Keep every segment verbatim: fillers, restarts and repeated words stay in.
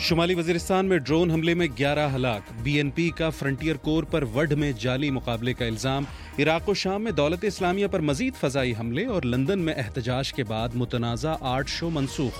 شمالی وزیرستان میں ڈرون حملے میں گیارہ ہلاک، بی این پی کا فرنٹیئر کور پر وڈ میں جعلی مقابلے کا الزام، عراق و شام میں دولت اسلامیہ پر مزید فضائی حملے اور لندن میں احتجاج کے بعد متنازع آرٹ شو منسوخ۔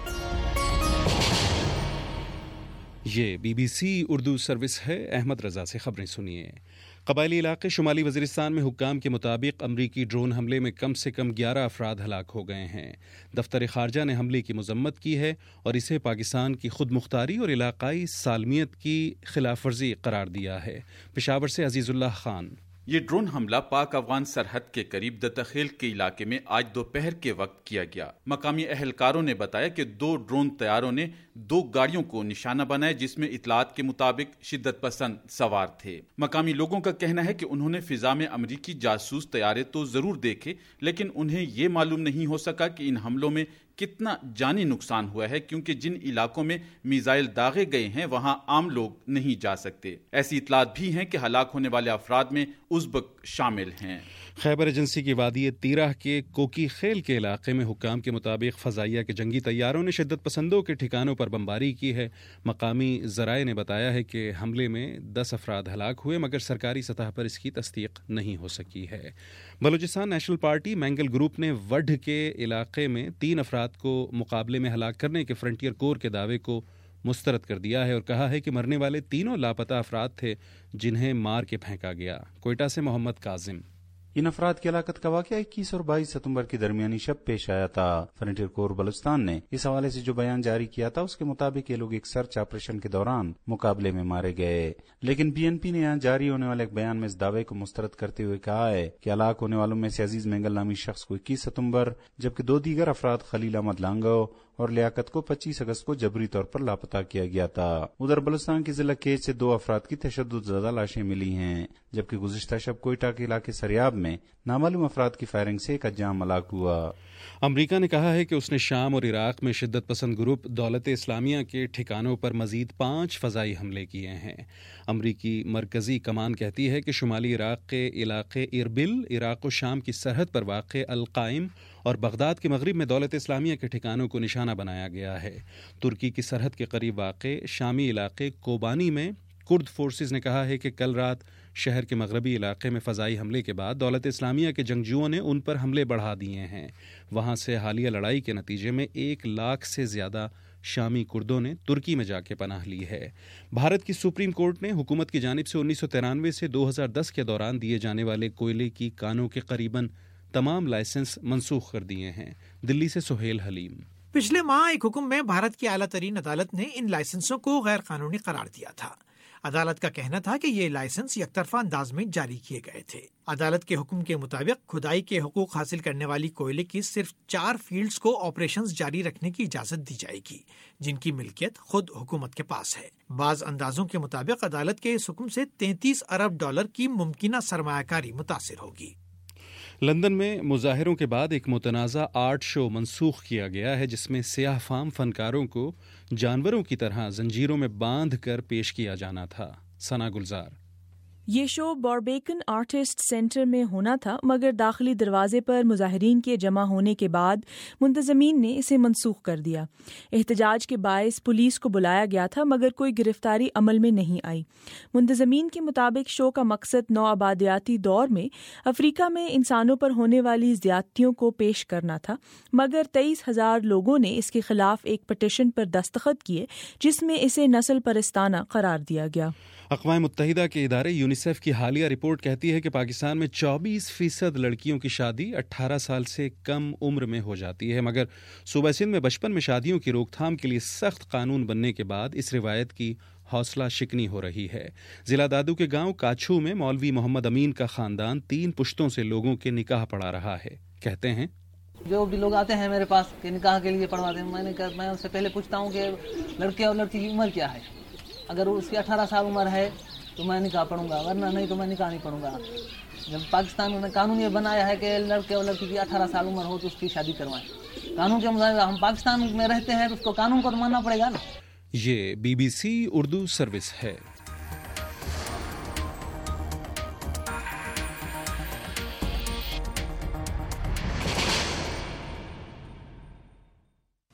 یہ be B C Urdu service ہے، احمد رضا سے خبریں سنیے۔ قبائلی علاقے شمالی وزیرستان میں حکام کے مطابق امریکی ڈرون حملے میں کم سے کم گیارہ افراد ہلاک ہو گئے ہیں۔ دفتر خارجہ نے حملے کی مذمت کی ہے اور اسے پاکستان کی خود مختاری اور علاقائی سالمیت کی خلاف ورزی قرار دیا ہے۔ پشاور سے عزیز اللہ خان۔ یہ ڈرون حملہ پاک افغان سرحد کے قریب دتخیل کے علاقے میں آج دوپہر کے وقت کیا گیا۔ مقامی اہلکاروں نے بتایا کہ دو ڈرون طیاروں نے دو گاڑیوں کو نشانہ بنایا جس میں اطلاعات کے مطابق شدت پسند سوار تھے۔ مقامی لوگوں کا کہنا ہے کہ انہوں نے فضا میں امریکی جاسوس طیارے تو ضرور دیکھے، لیکن انہیں یہ معلوم نہیں ہو سکا کہ ان حملوں میں کتنا جانی نقصان ہوا ہے، کیونکہ جن علاقوں میں میزائل داغے گئے ہیں وہاں عام لوگ نہیں جا سکتے۔ ایسی اطلاعات بھی ہیں کہ ہلاک ہونے والے افراد میں ازبک شامل ہیں۔ خیبر ایجنسی کی وادی تیرہ کے کوکی خیل کے علاقے میں حکام کے مطابق فضائیہ کے جنگی طیاروں نے شدت پسندوں کے ٹھکانوں پر بمباری کی ہے۔ مقامی ذرائع نے بتایا ہے کہ حملے میں دس افراد ہلاک ہوئے، مگر سرکاری سطح پر اس کی تصدیق نہیں ہو سکی ہے۔ Balochistan national party Mengal group نے وڈھ کے علاقے میں تین افراد کو مقابلے میں ہلاک کرنے کے فرنٹیئر کور کے دعوے کو مسترد کر دیا ہے اور کہا ہے کہ مرنے والے تینوں لاپتہ افراد تھے جنہیں مار کے پھینکا گیا۔ کوئٹہ سے محمد کاظم۔ ان افراد کی ہلاکت کا واقعہ اکیس اور بائیس ستمبر کی درمیانی شب پیش آیا تھا۔ فرنٹیئر کور بلوچستان نے اس حوالے سے جو بیان جاری کیا تھا اس کے مطابق یہ لوگ ایک سرچ آپریشن کے دوران مقابلے میں مارے گئے، لیکن بی این پی نے یہاں جاری ہونے والے ایک بیان میں اس دعوے کو مسترد کرتے ہوئے کہا ہے کہ ہلاک ہونے والوں میں سے عزیز مینگل نامی شخص کو اکیس ستمبر جبکہ دو دیگر افراد خلیل احمد لانگو اور لیاقت کو پچیس اگست کو جبری طور پر لاپتہ کیا گیا تھا۔ ادھر بلوچستان کے ضلع کیچ سے دو افراد کی تشدد زدہ لاشیں ملی ہیں، جبکہ گزشتہ شب کوئٹہ کے علاقے سریاب میں نامعلوم افراد کی فائرنگ سے ایک حجام ہلاک ہوا۔ امریکہ نے کہا ہے کہ اس نے شام اور عراق میں شدت پسند گروپ دولت اسلامیہ کے ٹھکانوں پر مزید پانچ فضائی حملے کیے ہیں۔ امریکی مرکزی کمان کہتی ہے کہ شمالی عراق کے علاقے اربل، عراق و شام کی سرحد پر واقع القائم اور بغداد کے مغرب میں دولت اسلامیہ کے ٹھکانوں کو نشانہ بنایا گیا ہے۔ ترکی کی سرحد کے قریب واقع شامی علاقے کوبانی میں کرد فورسز نے کہا ہے کہ کل رات شہر کے مغربی علاقے میں فضائی حملے کے بعد دولت اسلامیہ کے جنگجوؤں نے ان پر حملے بڑھا دیے ہیں۔ وہاں سے حالیہ لڑائی کے نتیجے میں ایک لاکھ سے زیادہ شامی کردوں نے ترکی میں جا کے پناہ لی ہے۔ بھارت کی سپریم کورٹ نے حکومت کی جانب سے انیس سو ترانوے سے دو ہزار دس کے دوران دیے جانے والے کوئلے کی کانوں کے قریباً تمام لائسنس منسوخ کر دیے ہیں۔ دلی سے سہیل حلیم۔ پچھلے ماہ ایک حکم میں بھارت کی اعلیٰ ترین عدالت نے ان لائسنسوں کو غیر قانونی قرار دیا تھا۔ عدالت کا کہنا تھا کہ یہ لائسنس یک طرفہ انداز میں جاری کیے گئے تھے۔ عدالت کے حکم کے مطابق کھدائی کے حقوق حاصل کرنے والی کوئلے کی صرف چار فیلڈز کو آپریشنز جاری رکھنے کی اجازت دی جائے گی، جن کی ملکیت خود حکومت کے پاس ہے۔ بعض اندازوں کے مطابق عدالت کے اس حکم سے تینتیس ارب ڈالر کی ممکنہ سرمایہ کاری متاثر ہوگی۔ لندن میں مظاہروں کے بعد ایک متنازع آرٹ شو منسوخ کیا گیا ہے جس میں سیاہ فام فنکاروں کو جانوروں کی طرح زنجیروں میں باندھ کر پیش کیا جانا تھا۔ ثنا گلزار۔ یہ شو باربیکن آرٹسٹ سینٹر میں ہونا تھا، مگر داخلی دروازے پر مظاہرین کے جمع ہونے کے بعد منتظمین نے اسے منسوخ کر دیا۔ احتجاج کے باعث پولیس کو بلایا گیا تھا، مگر کوئی گرفتاری عمل میں نہیں آئی۔ منتظمین کے مطابق شو کا مقصد نوآبادیاتی دور میں افریقہ میں انسانوں پر ہونے والی زیادتیوں کو پیش کرنا تھا، مگر تیئیس ہزار لوگوں نے اس کے خلاف ایک پٹیشن پر دستخط کیے جس میں اسے نسل پرستانہ قرار دیا گیا۔ اقوام متحدہ کے ادارے یونیسیف کی حالیہ رپورٹ کہتی ہے کہ پاکستان میں چوبیس فیصد لڑکیوں کی شادی اٹھارہ سال سے کم عمر میں ہو جاتی ہے، مگر صوبہ سندھ میں بچپن میں شادیوں کی روک تھام کے لیے سخت قانون بننے کے بعد اس روایت کی حوصلہ شکنی ہو رہی ہے۔ ضلع دادو کے گاؤں کاچھو میں مولوی محمد امین کا خاندان تین پشتوں سے لوگوں کے نکاح پڑھا رہا ہے۔ کہتے ہیں جو بھی لوگ آتے ہیں میرے پاس کہ نکاح کے لیے پڑھواتے ہیں، میں نے میں ان سے پہلے پوچھتا ہوں کہ لڑکے اور لڑکی کی عمر کیا ہے۔ اگر اس کی اٹھارہ سال عمر ہے تو میں نکاح پڑھوں گا، ورنہ نہیں تو میں نکاح نہیں پڑھوں گا۔ جب پاکستان نے قانون یہ بنایا ہے کہ لڑکے اور لڑکی کی اٹھارہ سال عمر ہو تو اس کی شادی کروائیں، قانون کے مطابق ہم پاکستان میں رہتے ہیں تو اس کو قانون کو تو ماننا پڑے گا نا۔ یہ be B C Urdu service ہے۔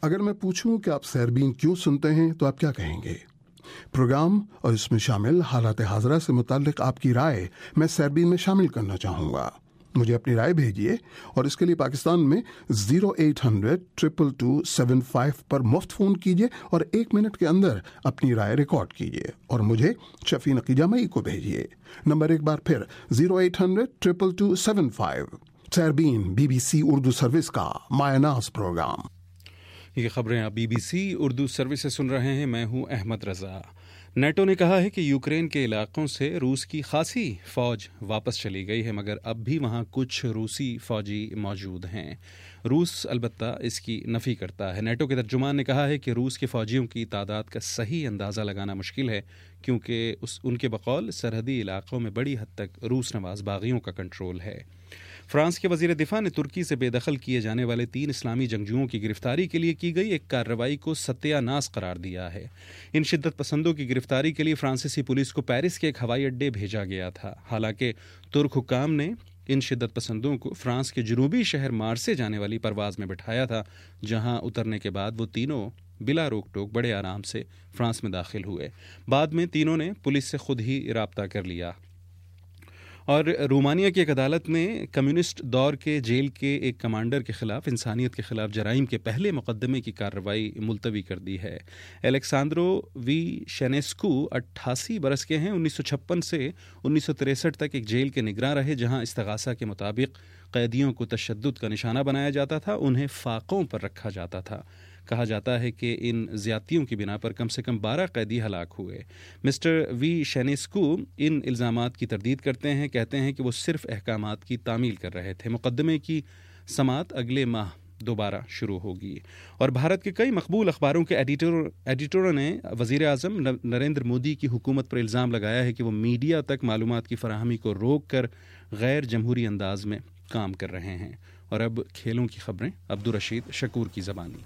اگر میں پوچھوں کہ آپ سیربین کیوں سنتے ہیں تو آپ کیا کہیں گے؟ پروگرام اور اس میں شامل حالات حاضرہ سے متعلق آپ کی رائے میں سیربین میں شامل کرنا چاہوں گا. مجھے اپنی رائے بھیجیے اور اس کے لیے پاکستان میں zero eight hundred triple two seven five پر مفت فون کیجیے اور ایک منٹ کے اندر اپنی رائے ریکارڈ کیجیے اور مجھے شفیع نقیجہ مئی کو بھیجیے. نمبر ایک بار پھر zero eight hundred triple two seven five. Sairbeen be B C Urdu service کا مایہ ناز پروگرام. یہ خبریں آپ be B C Urdu service سے سن رہے ہیں. میں ہوں احمد رضا. نیٹو نے کہا ہے کہ یوکرین کے علاقوں سے روس کی خاصی فوج واپس چلی گئی ہے، مگر اب بھی وہاں کچھ روسی فوجی موجود ہیں. روس البتہ اس کی نفی کرتا ہے. نیٹو کے ترجمان نے کہا ہے کہ روس کے فوجیوں کی تعداد کا صحیح اندازہ لگانا مشکل ہے، کیونکہ اس ان کے بقول سرحدی علاقوں میں بڑی حد تک روس نواز باغیوں کا کنٹرول ہے. فرانس کے وزیر دفاع نے ترکی سے بے دخل کیے جانے والے تین اسلامی جنگجوؤں کی گرفتاری کے لیے کی گئی ایک کارروائی کو ستیہ ناز قرار دیا ہے. ان شدت پسندوں کی گرفتاری کے لیے فرانسیسی پولیس کو پیرس کے ایک ہوائی اڈے بھیجا گیا تھا. حالانکہ ترک حکام نے ان شدت پسندوں کو فرانس کے جنوبی شہر مارسے جانے والی پرواز میں بٹھایا تھا، جہاں اترنے کے بعد وہ تینوں بلا روک ٹوک بڑے آرام سے فرانس میں داخل ہوئے. بعد میں تینوں نے پولیس سے خود ہی رابطہ کر لیا. اور رومانیہ کی ایک عدالت نے کمیونسٹ دور کے جیل کے ایک کمانڈر کے خلاف انسانیت کے خلاف جرائم کے پہلے مقدمے کی کارروائی ملتوی کر دی ہے. الیکساندرو وی شینیسکو اٹھاسی برس کے ہیں. انیس سو چھپن سے انیس سو تریسٹھ تک ایک جیل کے نگراں رہے، جہاں استغاثہ کے مطابق قیدیوں کو تشدد کا نشانہ بنایا جاتا تھا، انہیں فاقوں پر رکھا جاتا تھا. کہا جاتا ہے کہ ان زیادتیوں کی بنا پر کم سے کم بارہ قیدی ہلاک ہوئے. مسٹر وی شینیسکو ان الزامات کی تردید کرتے ہیں، کہتے ہیں کہ وہ صرف احکامات کی تعمیل کر رہے تھے. مقدمے کی سماعت اگلے ماہ دوبارہ شروع ہوگی. اور بھارت کے کئی مقبول اخباروں کے ایڈیٹر ایڈیٹروں نے وزیر اعظم نریندر مودی کی حکومت پر الزام لگایا ہے کہ وہ میڈیا تک معلومات کی فراہمی کو روک کر غیر جمہوری انداز میں کام کر رہے ہیں. اور اب کھیلوں کی خبریں عبدالرشید شکور کی زبانی.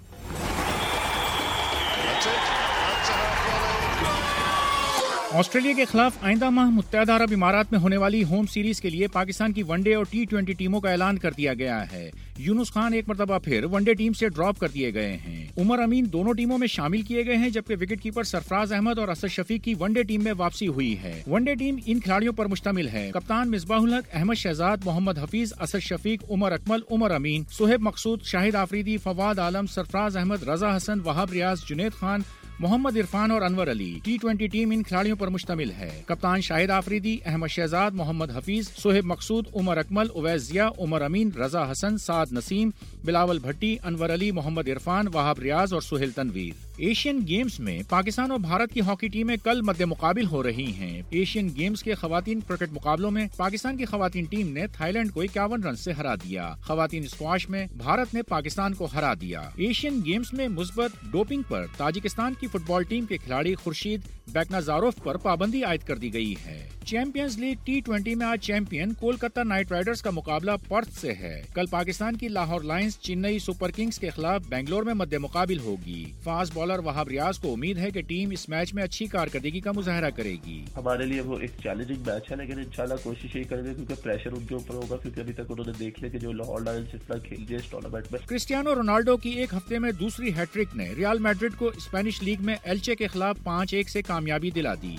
آسٹریلیا کے خلاف آئندہ ماہ متحدہ عرب امارات میں ہونے والی ہوم سیریز کے لیے پاکستان کی ون ڈے اور ٹی ٹوینٹی ٹیموں کا اعلان کر دیا گیا ہے. یونس خان ایک مرتبہ پھر ون ڈے ٹیم سے ڈراپ کر دیے گئے ہیں. عمر امین دونوں ٹیموں میں شامل کیے گئے ہیں، جبکہ وکٹ کیپر سرفراز احمد اور اسد شفیق کی ون ڈے ٹیم میں واپسی ہوئی ہے. ون ڈے ٹیم ان کھلاڑیوں پر مشتمل ہے: کپتان مصباح الحق، احمد شہزاد، محمد حفیظ، اسد شفیق، عمر اکمل، عمر امین، صہیب مقصود، شاہد آفریدی، فواد عالم، سرفراز احمد، رضا حسن، وہاب ریاض، جنید خان، محمد عرفان اور Anwar Ali. T twenty team ان کھلاڑیوں پر مشتمل ہے: کپتان شاہد آفریدی، احمد شہزاد، محمد حفیظ، صہیب مقصود، عمر اکمل، اویس ضیاء، عمر امین، رضا حسن، سعد نسیم، بلاول بھٹی، انور علی، محمد عرفان، وہاب ریاض اور سہیل تنویر. ایشین گیمز میں پاکستان اور بھارت کی ہاکی ٹیمیں کل مد مقابل ہو رہی ہیں. ایشین گیمز کے خواتین کرکٹ مقابلوں میں پاکستان کی خواتین ٹیم نے تھائی لینڈ کو اکیاون رن سے ہرا دیا. خواتین اسکواش میں بھارت نے پاکستان کو ہرا دیا. ایشین گیمز میں مثبت ڈوپنگ پر تاجکستان کی فٹ بال ٹیم کے کھلاڑی خورشید بیکنازاروف پر پابندی عائد کر دی گئی ہے. چیمپئنز لیگ ٹی ٹوینٹی میں آج چیمپئن کولکتہ نائٹ رائڈرز کا مقابلہ پرتھ سے ہے. کل پاکستان کی Lahore Lions Chennai Super Kings کے خلاف بنگلور میں مد مقابل ہوگی. فاسٹ بالر وہاب ریاض کو امید ہے کہ ٹیم اس میچ میں اچھی کارکردگی کا مظاہرہ کرے گی. ہمارے لیے وہ ایک چیلنجنگ میچ ہے، لیکن انشاءاللہ کوشش یہی کریں گے کیونکہ پریشر ان کے اوپر ہوگا، کیونکہ ابھی تک انہوں نے دیکھ لیا کہ جو لاہور لائنز جس طرح کھیل رہی ہے اس ٹورنامنٹ میں. کرسٹیانو رونالڈو کی ایک ہفتے میں دوسری ہیٹ ٹرک نے ریال میڈرڈ کو اسپینش لیگ میں ایلچے کے خلاف پانچ ایک سے کامیابی دلا دی.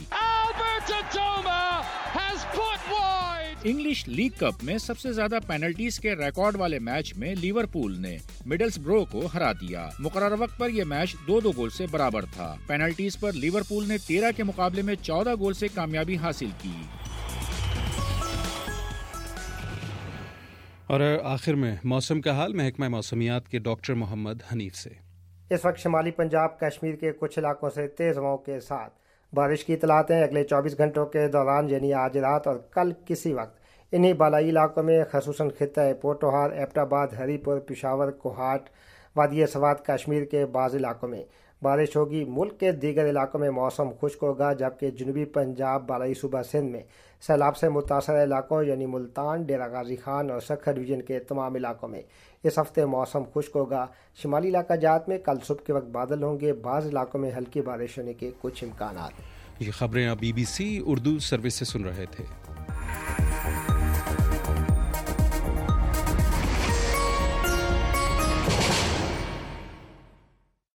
انگلش لیگ کپ میں سب سے زیادہ پینلٹیز کے ریکارڈ والے میچ میں لیورپول نے مڈلز برو کو ہرا دیا. مقررہ وقت پر یہ میچ دو دو گول سے برابر تھا. پینلٹیز پر لیورپول نے تیرہ کے مقابلے میں چودہ گول سے کامیابی حاصل کی. اور آخر میں موسم کا حال محکمہ موسمیات کے ڈاکٹر محمد حنیف سے. اس وقت شمالی پنجاب کشمیر کے کچھ علاقوں سے تیز ہواؤں کے ساتھ بارش کی اطلاعات ہیں. اگلے چوبیس گھنٹوں کے دوران یعنی آج رات اور کل کسی وقت انہی بالائی علاقوں میں خصوصاً خطہ پوٹوہار، ایبٹ آباد، ہری پور، پشاور، کوہاٹ، وادی سوات کشمیر کے بعض علاقوں میں بارش ہوگی. ملک کے دیگر علاقوں میں موسم خشک ہوگا، جبکہ جنوبی پنجاب، بالائی صوبہ سندھ میں سیلاب سے متاثرہ علاقوں یعنی ملتان، ڈیرہ غازی خان اور سکھر ڈویژن کے تمام علاقوں میں اس ہفتے موسم خشک ہوگا. شمالی علاقہ جات میں کل صبح کے وقت بادل ہوں گے. بعض علاقوں میں ہلکی بارش ہونے کے کچھ امکانات. یہ خبریں آپ be B C Urdu service سے سن رہے تھے.